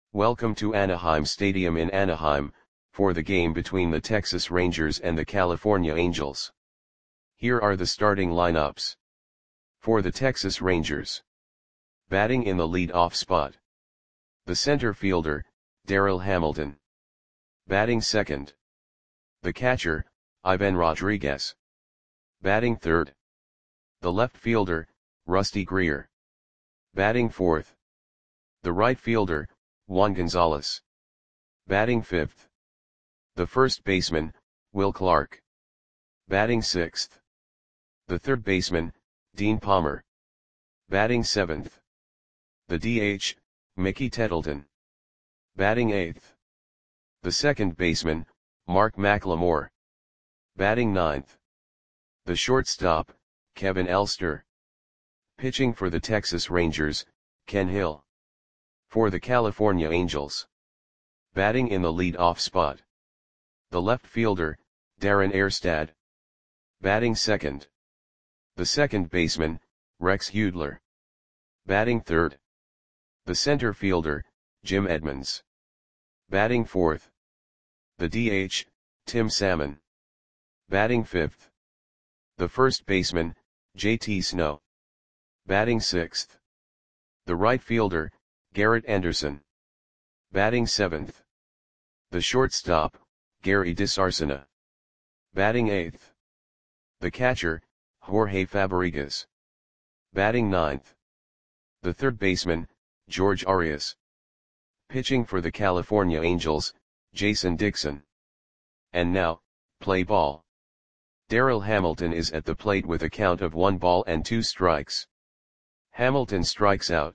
Welcome to Anaheim Stadium in Anaheim, for the game between the Texas Rangers and the California Angels. Here are the starting lineups. For the Texas Rangers. Batting in the lead-off spot. The center fielder, Darryl Hamilton. Batting second. The catcher, Ivan Rodriguez. Batting third. The left fielder, Rusty Greer. Batting fourth. The right fielder, Juan Gonzalez. Batting fifth. The first baseman, Will Clark. Batting sixth. The third baseman, Dean Palmer. Batting seventh. The DH, Mickey Tettleton. Batting eighth. The second baseman, Mark McLemore. Batting ninth. The shortstop, Kevin Elster. Pitching for the Texas Rangers, Ken Hill. For the California Angels. Batting in the lead-off spot. The left fielder, Darren Erstad. Batting second. The second baseman, Rex Hudler. Batting third. The center fielder, Jim Edmonds. Batting fourth. The DH, Tim Salmon. Batting fifth. The first baseman, JT Snow. Batting sixth. The right fielder, Garrett Anderson. Batting seventh. The shortstop, Gary DiSarcina. Batting eighth. The catcher, Jorge Fabrigas. Batting ninth. The third baseman, George Arias. Pitching for the California Angels, Jason Dixon. And now, play ball. Darryl Hamilton is at the plate with a count of 1 ball and 2 strikes. Hamilton strikes out.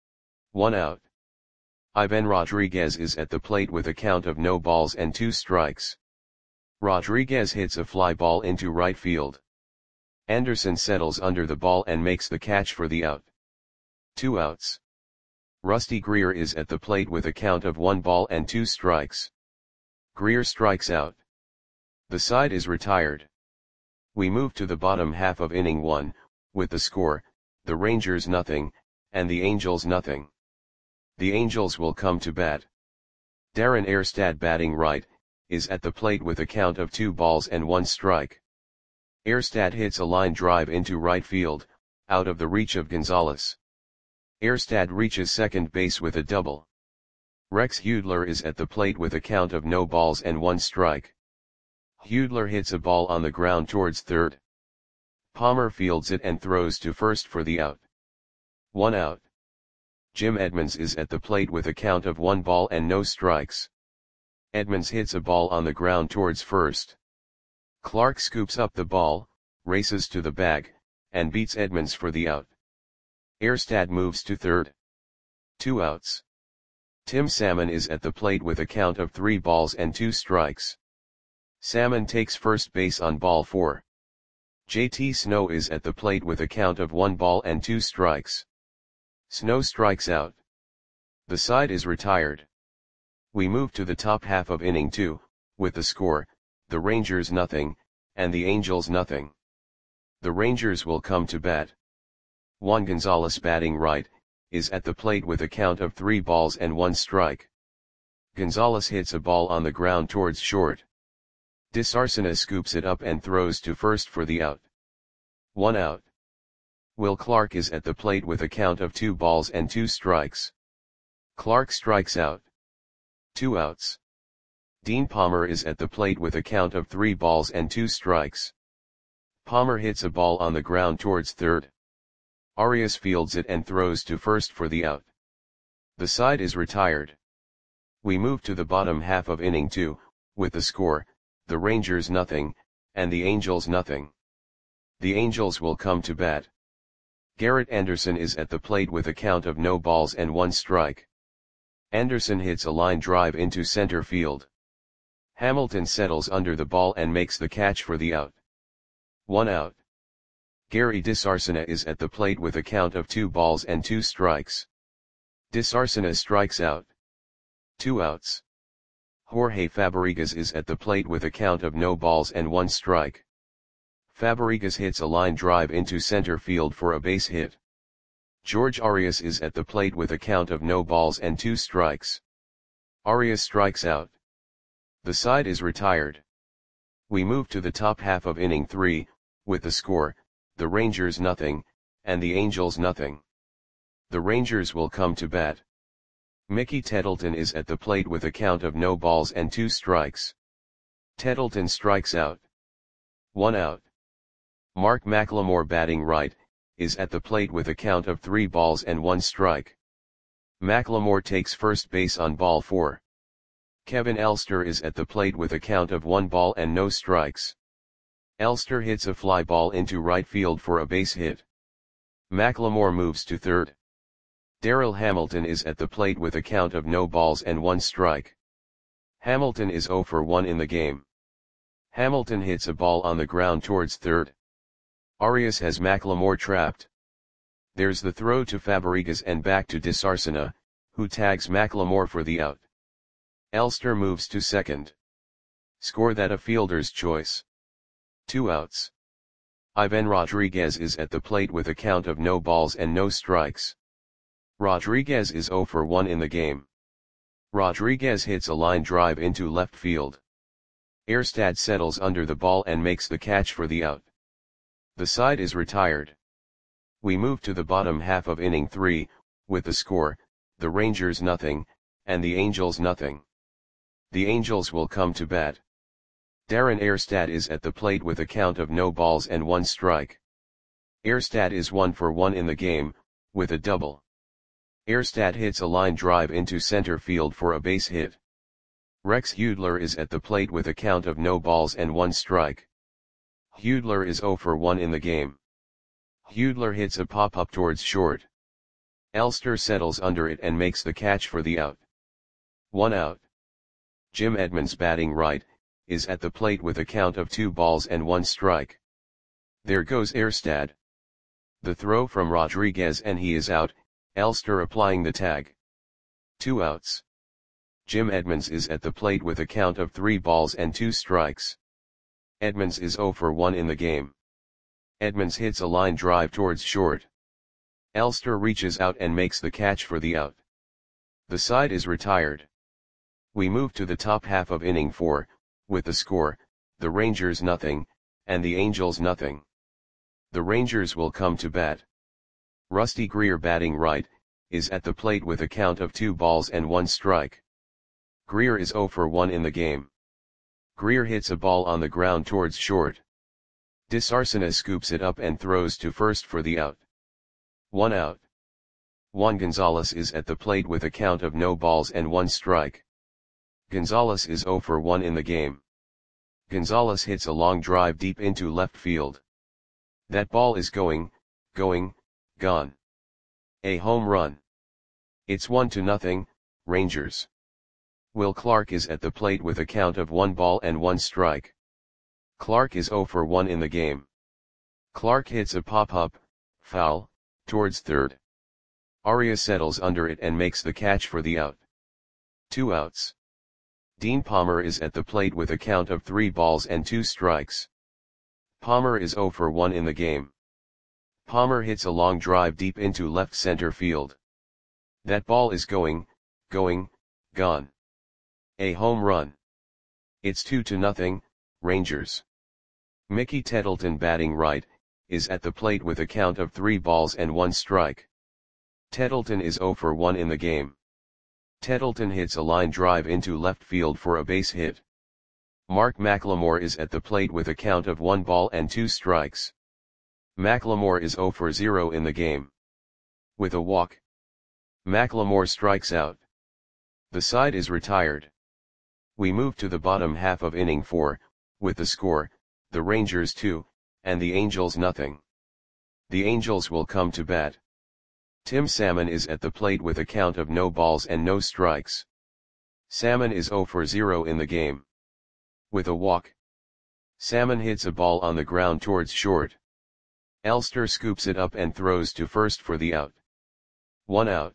1 out. Ivan Rodriguez is at the plate with a count of no balls and 2 strikes. Rodriguez hits a fly ball into right field. Anderson settles under the ball and makes the catch for the out. 2 outs. Rusty Greer is at the plate with a count of 1 ball and 2 strikes. Greer strikes out. The side is retired. We move to the bottom half of inning 1, with the score, the Rangers nothing, and the Angels nothing. The Angels will come to bat. Darren Erstad batting right, is at the plate with a count of 2 balls and 1 strike. Erstad hits a line drive into right field, out of the reach of Gonzalez. Erstad reaches second base with a double. Rex Hudler is at the plate with a count of no balls and 1 strike. Hudler hits a ball on the ground towards third. Palmer fields it and throws to first for the out. 1 out. Jim Edmonds is at the plate with a count of 1 ball and no strikes. Edmonds hits a ball on the ground towards first. Clark scoops up the ball, races to the bag, and beats Edmonds for the out. Erstad moves to third. 2 outs. Tim Salmon is at the plate with a count of 3 balls and 2 strikes. Salmon takes first base on ball 4. JT Snow is at the plate with a count of 1 ball and 2 strikes. Snow strikes out. The side is retired. We move to the top half of inning 2, with the score, the Rangers nothing, and the Angels nothing. The Rangers will come to bat. Juan Gonzalez batting right, is at the plate with a count of 3 balls and 1 strike. Gonzalez hits a ball on the ground towards short. DiSarcina scoops it up and throws to first for the out. 1 out. Will Clark is at the plate with a count of 2 balls and 2 strikes. Clark strikes out. 2 outs. Dean Palmer is at the plate with a count of 3 balls and 2 strikes. Palmer hits a ball on the ground towards third. Arias fields it and throws to first for the out. The side is retired. We move to the bottom half of inning 2, with the score, the Rangers nothing, and the Angels nothing. The Angels will come to bat. Garrett Anderson is at the plate with a count of no balls and 1 strike. Anderson hits a line drive into center field. Hamilton settles under the ball and makes the catch for the out. 1 out. Gary DiSarcina is at the plate with a count of 2 balls and 2 strikes. DiSarcina strikes out. 2 outs. Jorge Fabrigas is at the plate with a count of no balls and 1 strike. Fabrigas hits a line drive into center field for a base hit. George Arias is at the plate with a count of no balls and 2 strikes. Arias strikes out. The side is retired. We move to the top half of inning 3, with the score, the Rangers nothing, and the Angels nothing. The Rangers will come to bat. Mickey Tettleton is at the plate with a count of no balls and 2 strikes. Tettleton strikes out. 1 out. Mark McLemore batting right, is at the plate with a count of 3 balls and 1 strike. McLemore takes first base on ball 4. Kevin Elster is at the plate with a count of 1 ball and no strikes. Elster hits a fly ball into right field for a base hit. McLemore moves to third. Darryl Hamilton is at the plate with a count of no balls and 1 strike. Hamilton is 0 for 1 in the game. Hamilton hits a ball on the ground towards third. Arias has McLemore trapped. There's the throw to Fabregas and back to DeSarcina, who tags McLemore for the out. Elster moves to second. Score that a fielder's choice. 2 outs. Ivan Rodriguez is at the plate with a count of no balls and no strikes. Rodriguez is 0 for 1 in the game. Rodriguez hits a line drive into left field. Erstad settles under the ball and makes the catch for the out. The side is retired. We move to the bottom half of inning 3, with the score, the Rangers nothing, and the Angels nothing. The Angels will come to bat. Darren Erstad is at the plate with a count of no balls and 1 strike. Erstad is 1 for 1 in the game, with a double. Erstad hits a line drive into center field for a base hit. Rex Hudler is at the plate with a count of no balls and 1 strike. Hudler is 0 for 1 in the game. Hudler hits a pop-up towards short. Elster settles under it and makes the catch for the out. 1 out. Jim Edmonds batting right, is at the plate with a count of 2 balls and 1 strike. There goes Erstad. The throw from Rodriguez and he is out, Elster applying the tag. 2 outs. Jim Edmonds is at the plate with a count of 3 balls and 2 strikes. Edmonds is 0 for 1 in the game. Edmonds hits a line drive towards short. Elster reaches out and makes the catch for the out. The side is retired. We move to the top half of inning 4, with the score, the Rangers nothing, and the Angels nothing. The Rangers will come to bat. Rusty Greer batting right, is at the plate with a count of 2 balls and 1 strike. Greer is 0 for 1 in the game. Greer hits a ball on the ground towards short. DeSarcina scoops it up and throws to first for the out. 1 out. Juan Gonzalez is at the plate with a count of no balls and 1 strike. Gonzalez is 0 for 1 in the game. Gonzalez hits a long drive deep into left field. That ball is going, gone. A home run. It's 1-0, Rangers. Will Clark is at the plate with a count of 1 ball and 1 strike. Clark is 0 for 1 in the game. Clark hits a pop-up, foul, towards third. Arias settles under it and makes the catch for the out. 2 outs. Dean Palmer is at the plate with a count of 3 balls and 2 strikes. Palmer is 0 for 1 in the game. Palmer hits a long drive deep into left center field. That ball is going, gone. A home run. It's 2-0, Rangers. Mickey Tettleton batting right, is at the plate with a count of 3 balls and 1 strike. Tettleton is 0 for 1 in the game. Tettleton hits a line drive into left field for a base hit. Mark McLemore is at the plate with a count of 1 ball and 2 strikes. McLemore is 0 for 0 in the game. With a walk. McLemore strikes out. The side is retired. We move to the bottom half of inning 4, with the score, the Rangers 2, and the Angels nothing. The Angels will come to bat. Tim Salmon is at the plate with a count of no balls and no strikes. Salmon is 0 for 0 in the game. With a walk. Salmon hits a ball on the ground towards short. Elster scoops it up and throws to first for the out. 1 out.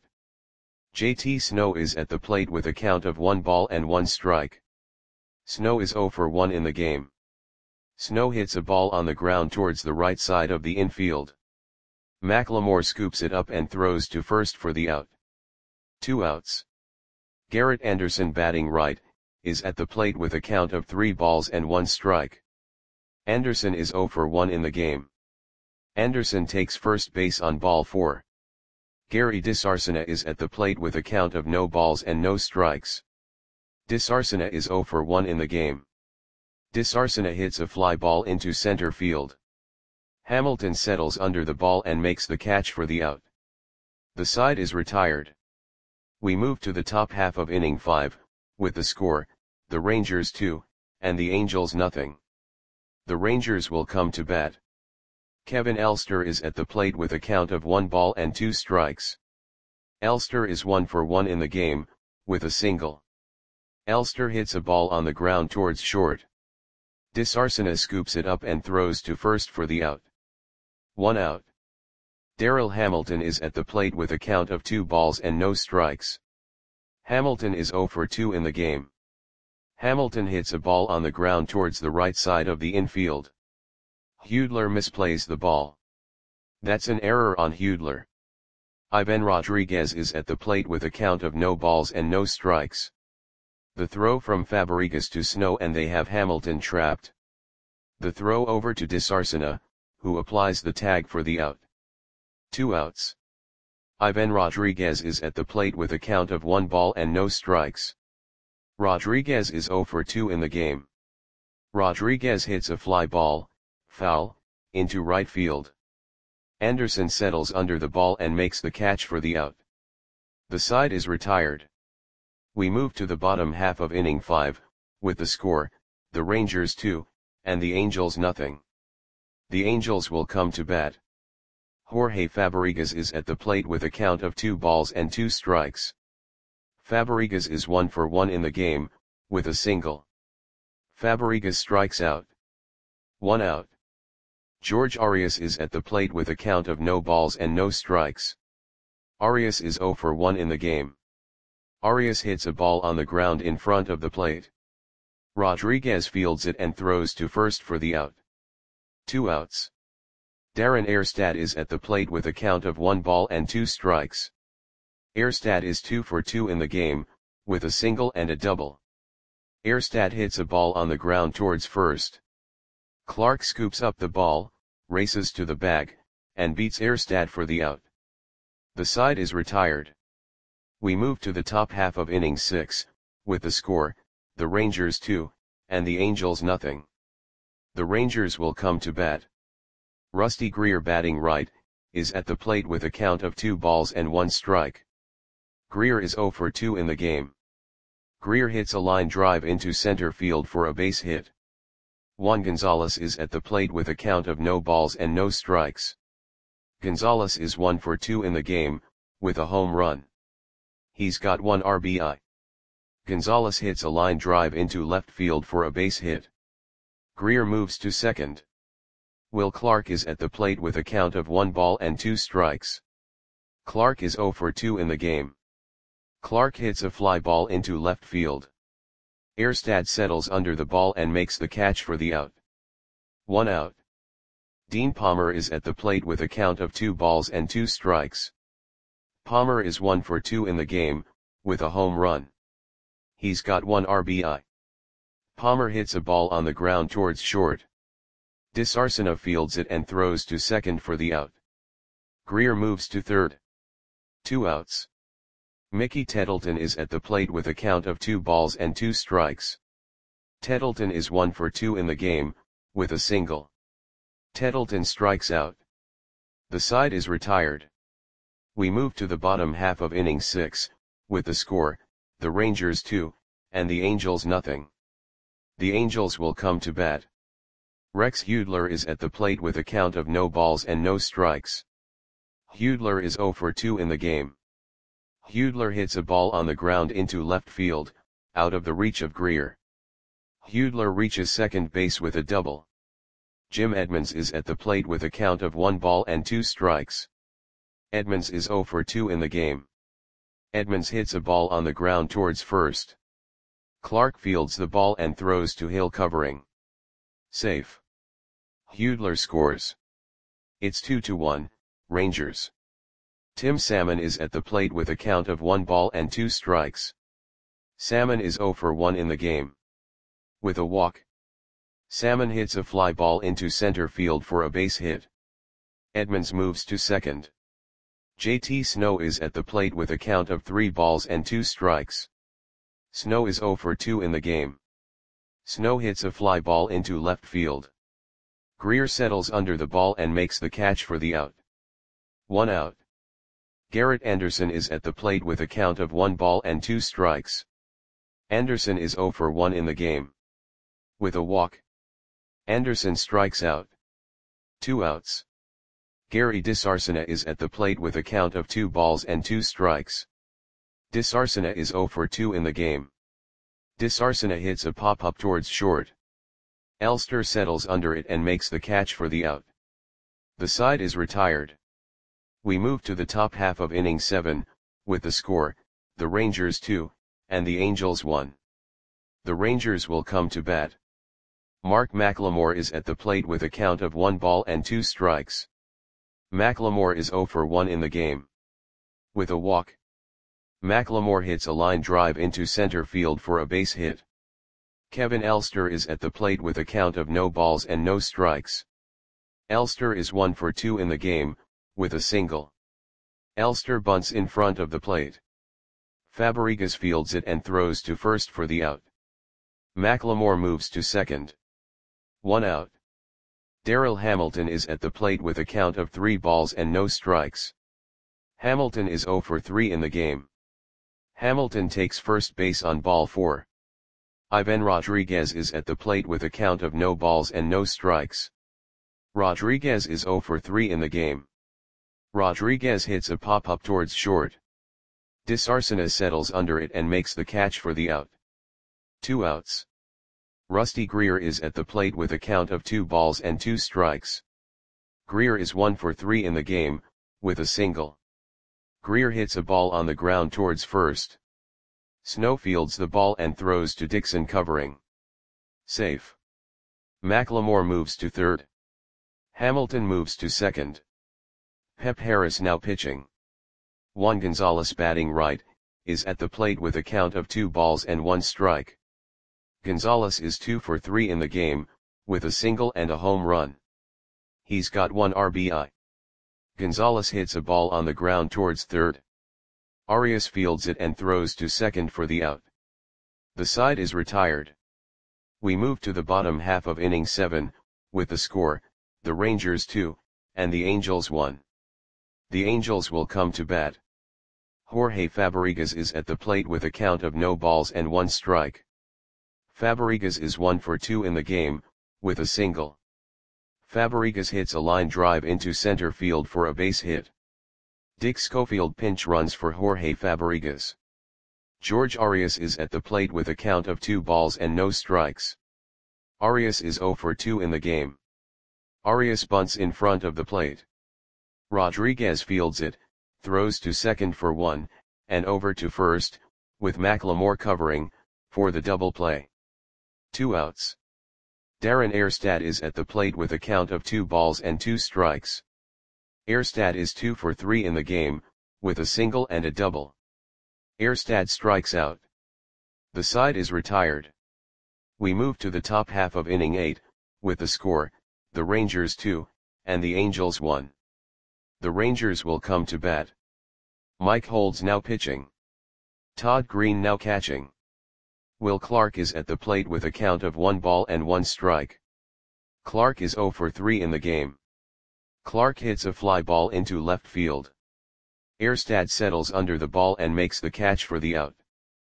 JT Snow is at the plate with a count of 1 ball and 1 strike. Snow is 0 for 1 in the game. Snow hits a ball on the ground towards the right side of the infield. McLemore scoops it up and throws to first for the out. 2 outs. Garrett Anderson batting right, is at the plate with a count of 3 balls and 1 strike. Anderson is 0 for 1 in the game. Anderson takes first base on ball 4. Gary DiSarcina is at the plate with a count of no balls and no strikes. DiSarcina is 0 for 1 in the game. DiSarcina hits a fly ball into center field. Hamilton settles under the ball and makes the catch for the out. The side is retired. We move to the top half of inning 5, with the score, the Rangers 2, and the Angels nothing. The Rangers will come to bat. Kevin Elster is at the plate with a count of 1 ball and 2 strikes. Elster is 1 for 1 in the game, with a single. Elster hits a ball on the ground towards short. DiSarcina scoops it up and throws to first for the out. 1 out. Darryl Hamilton is at the plate with a count of 2 balls and no strikes. Hamilton is 0 for 2 in the game. Hamilton hits a ball on the ground towards the right side of the infield. Hudler misplays the ball. That's an error on Hudler. Ivan Rodriguez is at the plate with a count of no balls and no strikes. The throw from Fabregas to Snow and they have Hamilton trapped. The throw over to DiSarcina, who applies the tag for the out. 2 outs. Ivan Rodriguez is at the plate with a count of 1 ball and no strikes. Rodriguez is 0 for 2 in the game. Rodriguez hits a fly ball, foul, into right field. Anderson settles under the ball and makes the catch for the out. The side is retired. We move to the bottom half of inning 5, with the score, the Rangers 2, and the Angels nothing. The Angels will come to bat. Jorge Fabregas is at the plate with a count of 2 balls and 2 strikes. Fabregas is 1 for 1 in the game, with a single. Fabregas strikes out. 1 out. George Arias is at the plate with a count of no balls and no strikes. Arias is 0 for 1 in the game. Arias hits a ball on the ground in front of the plate. Rodriguez fields it and throws to first for the out. 2 outs. Darren Erstad is at the plate with a count of 1 ball and 2 strikes. Erstad is 2 for 2 in the game, with a single and a double. Erstad hits a ball on the ground towards first. Clark scoops up the ball, races to the bag, and beats Erstad for the out. The side is retired. We move to the top half of inning 6, with the score, the Rangers 2, and the Angels nothing. The Rangers will come to bat. Rusty Greer batting right, is at the plate with a count of 2 balls and 1 strike. Greer is 0 for 2 in the game. Greer hits a line drive into center field for a base hit. Juan Gonzalez is at the plate with a count of no balls and no strikes. Gonzalez is 1 for 2 in the game, with a home run. He's got 1 RBI. Gonzalez hits a line drive into left field for a base hit. Greer moves to second. Will Clark is at the plate with a count of 1 ball and 2 strikes. Clark is 0 for 2 in the game. Clark hits a fly ball into left field. Erstad settles under the ball and makes the catch for the out. 1 out. Dean Palmer is at the plate with a count of 2 balls and 2 strikes. Palmer is 1 for 2 in the game, with a home run. He's got 1 RBI. Palmer hits a ball on the ground towards short. DiSarcina fields it and throws to second for the out. Greer moves to third. 2 outs. Mickey Tettleton is at the plate with a count of 2 balls and 2 strikes. Tettleton is 1 for 2 in the game, with a single. Tettleton strikes out. The side is retired. We move to the bottom half of inning 6, with the score, the Rangers 2, and the Angels nothing. The Angels will come to bat. Rex Hudler is at the plate with a count of no balls and no strikes. Hudler is 0 for 2 in the game. Hudler hits a ball on the ground into left field, out of the reach of Greer. Hudler reaches second base with a double. Jim Edmonds is at the plate with a count of 1 ball and 2 strikes. Edmonds is 0 for 2 in the game. Edmonds hits a ball on the ground towards first. Clark fields the ball and throws to Hill covering. Safe. Hudler scores. It's 2-1, Rangers. Tim Salmon is at the plate with a count of 1 ball and 2 strikes. Salmon is 0 for 1 in the game. With a walk, Salmon hits a fly ball into center field for a base hit. Edmonds moves to second. JT Snow is at the plate with a count of 3 balls and 2 strikes. Snow is 0 for 2 in the game. Snow hits a fly ball into left field. Greer settles under the ball and makes the catch for the out. 1 out. Garrett Anderson is at the plate with a count of 1 ball and 2 strikes. Anderson is 0 for 1 in the game. With a walk, Anderson strikes out. 2 outs. Gary DeSarcina is at the plate with a count of 2 balls and 2 strikes. DeSarcina is 0 for 2 in the game. DeSarcina hits a pop-up towards short. Elster settles under it and makes the catch for the out. The side is retired. We move to the top half of inning 7, with the score, the Rangers 2, and the Angels 1. The Rangers will come to bat. Mark McLemore is at the plate with a count of 1 ball and 2 strikes. McLemore is 0 for 1 in the game. With a walk, McLemore hits a line drive into center field for a base hit. Kevin Elster is at the plate with a count of no balls and no strikes. Elster is 1 for 2 in the game, with a single. Elster bunts in front of the plate. Fabregas fields it and throws to first for the out. McLemore moves to second. 1 out. Darryl Hamilton is at the plate with a count of 3 balls and no strikes. Hamilton is 0 for 3 in the game. Hamilton takes first base on ball 4. Ivan Rodriguez is at the plate with a count of no balls and no strikes. Rodriguez is 0 for 3 in the game. Rodriguez hits a pop-up towards short. DeSarcina settles under it and makes the catch for the out. 2 outs. Rusty Greer is at the plate with a count of 2 balls and 2 strikes. Greer is 1 for 3 in the game, with a single. Greer hits a ball on the ground towards first. Snow fields the ball and throws to Dixon covering. Safe. McLemore moves to third. Hamilton moves to second. Pep Harris now pitching. Juan Gonzalez batting right, is at the plate with a count of 2 balls and 1 strike. Gonzalez is 2 for 3 in the game, with a single and a home run. He's got 1 RBI. Gonzalez hits a ball on the ground towards third. Arias fields it and throws to second for the out. The side is retired. We move to the bottom half of inning 7, with the score, the Rangers 2, and the Angels 1. The Angels will come to bat. Jorge Fabregas is at the plate with a count of no balls and 1 strike. Fabregas is 1 for 2 in the game, with a single. Fabregas hits a line drive into center field for a base hit. Dick Schofield pinch runs for Jorge Fabregas. George Arias is at the plate with a count of 2 balls and no strikes. Arias is 0 for 2 in the game. Arias bunts in front of the plate. Rodriguez fields it, throws to second for 1, and over to first, with McLemore covering, for the double play. 2 outs. Darren Erstad is at the plate with a count of 2 balls and 2 strikes. Erstad is 2 for 3 in the game, with a single and a double. Erstad strikes out. The side is retired. We move to the top half of inning 8, with the score, the Rangers 2, and the Angels 1. The Rangers will come to bat. Mike Holds now pitching. Todd Green now catching. Will Clark is at the plate with a count of 1 ball and 1 strike. Clark is 0 for 3 in the game. Clark hits a fly ball into left field. Erstad settles under the ball and makes the catch for the out.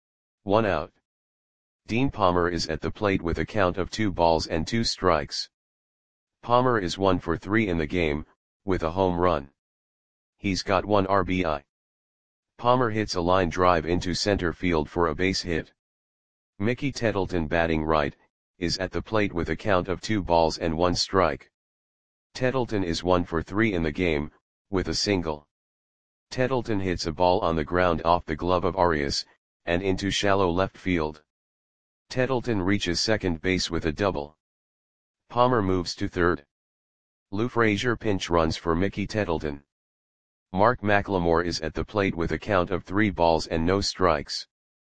1 out. Dean Palmer is at the plate with a count of 2 balls and 2 strikes. Palmer is 1 for 3 in the game, with a home run. He's got 1 RBI. Palmer hits a line drive into center field for a base hit. Mickey Tettleton batting right, is at the plate with a count of 2 balls and 1 strike. Tettleton is 1 for 3 in the game, with a single. Tettleton hits a ball on the ground off the glove of Arias, and into shallow left field. Tettleton reaches second base with a double. Palmer moves to third. Lou Frazier pinch runs for Mickey Tettleton. Mark McLemore is at the plate with a count of 3 balls and no strikes.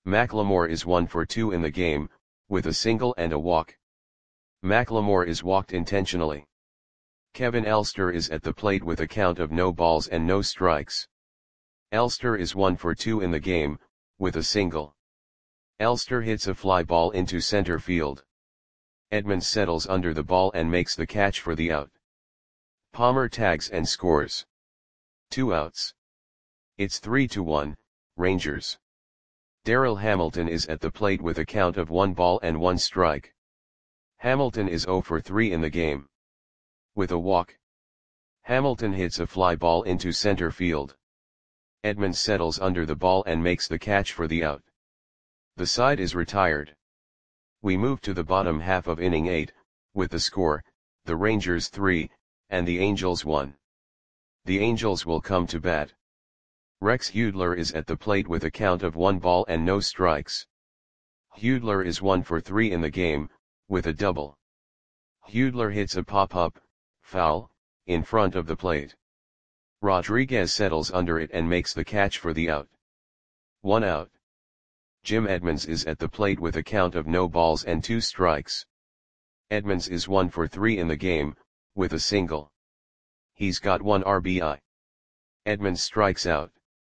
Macklemore is 1 for 2 in the game, with a single and a walk. Macklemore is walked intentionally. Kevin Elster is at the plate with a count of no balls and no strikes. Elster is 1 for 2 in the game, with a single. Elster hits a fly ball into center field. Edmonds settles under the ball and makes the catch for the out. Palmer tags and scores. 2 outs. It's 3-1, Rangers. Darryl Hamilton is at the plate with a count of 1 ball and 1 strike. Hamilton is 0 for 3 in the game. With a walk. Hamilton hits a fly ball into center field. Edmonds settles under the ball and makes the catch for the out. The side is retired. We move to the bottom half of inning 8, with the score, the Rangers 3, and the Angels 1. The Angels will come to bat. Rex Hudler is at the plate with a count of 1 ball and no strikes. Hudler is 1 for 3 in the game, with a double. Hudler hits a pop-up, foul, in front of the plate. Rodriguez settles under it and makes the catch for the out. 1 out. Jim Edmonds is at the plate with a count of no balls and 2 strikes. Edmonds is 1 for 3 in the game, with a single. He's got 1 RBI. Edmonds strikes out.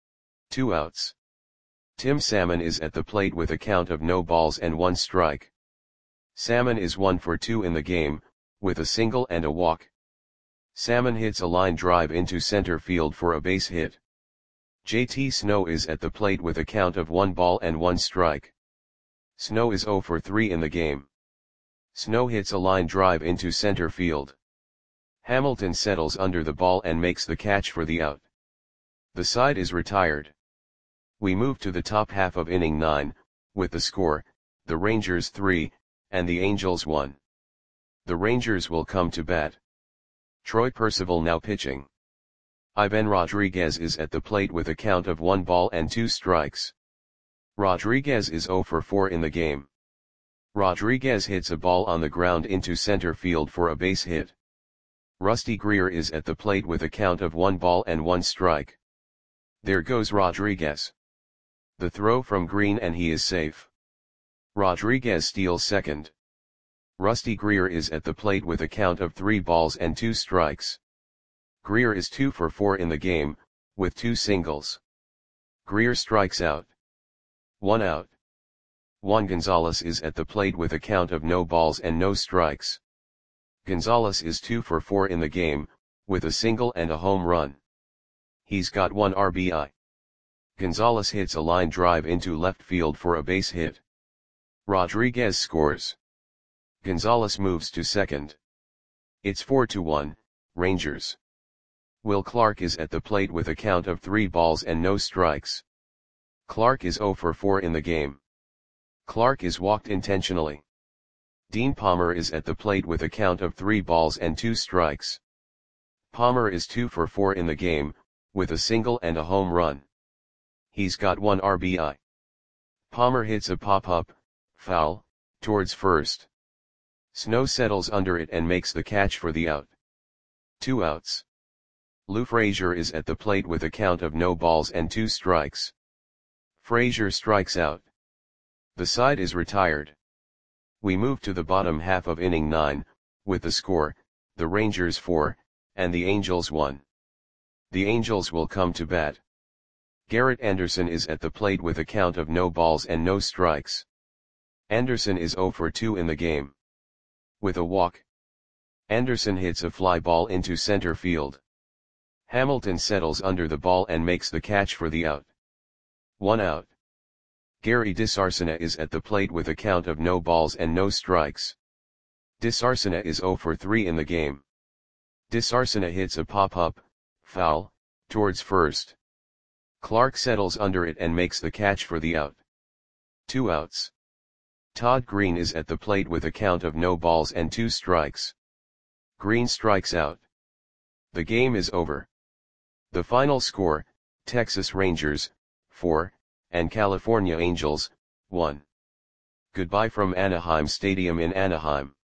2 outs. Tim Salmon is at the plate with a count of no balls and 1 strike. Salmon is 1 for 2 in the game, with a single and a walk. Salmon hits a line drive into center field for a base hit. JT Snow is at the plate with a count of 1 ball and 1 strike. Snow is 0 for 3 in the game. Snow hits a line drive into center field. Hamilton settles under the ball and makes the catch for the out. The side is retired. We move to the top half of inning 9, with the score, the Rangers 3, and the Angels 1. The Rangers will come to bat. Troy Percival now pitching. Ivan Rodriguez is at the plate with a count of 1 ball and 2 strikes. Rodriguez is 0 for 4 in the game. Rodriguez hits a ball on the ground into center field for a base hit. Rusty Greer is at the plate with a count of 1 ball and 1 strike. There goes Rodriguez. The throw from Green and he is safe. Rodriguez steals second. Rusty Greer is at the plate with a count of 3 balls and 2 strikes. Greer is 2 for 4 in the game, with 2 singles. Greer strikes out. 1 out. Juan Gonzalez is at the plate with a count of no balls and no strikes. Gonzalez is 2 for 4 in the game, with a single and a home run. He's got 1 RBI. Gonzalez hits a line drive into left field for a base hit. Rodriguez scores. Gonzalez moves to second. It's 4-1, Rangers. Will Clark is at the plate with a count of 3 balls and no strikes. Clark is 0 for 4 in the game. Clark is walked intentionally. Dean Palmer is at the plate with a count of 3 balls and 2 strikes. Palmer is 2 for 4 in the game, with a single and a home run. He's got 1 RBI. Palmer hits a pop-up, foul, towards first. Snow settles under it and makes the catch for the out. 2 outs. Lou Frazier is at the plate with a count of no balls and 2 strikes. Frazier strikes out. The side is retired. We move to the bottom half of inning 9, with the score, the Rangers 4, and the Angels 1. The Angels will come to bat. Garrett Anderson is at the plate with a count of no balls and no strikes. Anderson is 0 for 2 in the game. With a walk. Anderson hits a fly ball into center field. Hamilton settles under the ball and makes the catch for the out. 1 out. Gary DiSarcina is at the plate with a count of no balls and no strikes. DiSarcina is 0 for 3 in the game. DiSarcina hits a pop-up, foul, towards first. Clark settles under it and makes the catch for the out. 2 outs. Todd Green is at the plate with a count of no balls and 2 strikes. Green strikes out. The game is over. The final score, Texas Rangers, 4, and California Angels, 1. Goodbye from Anaheim Stadium in Anaheim.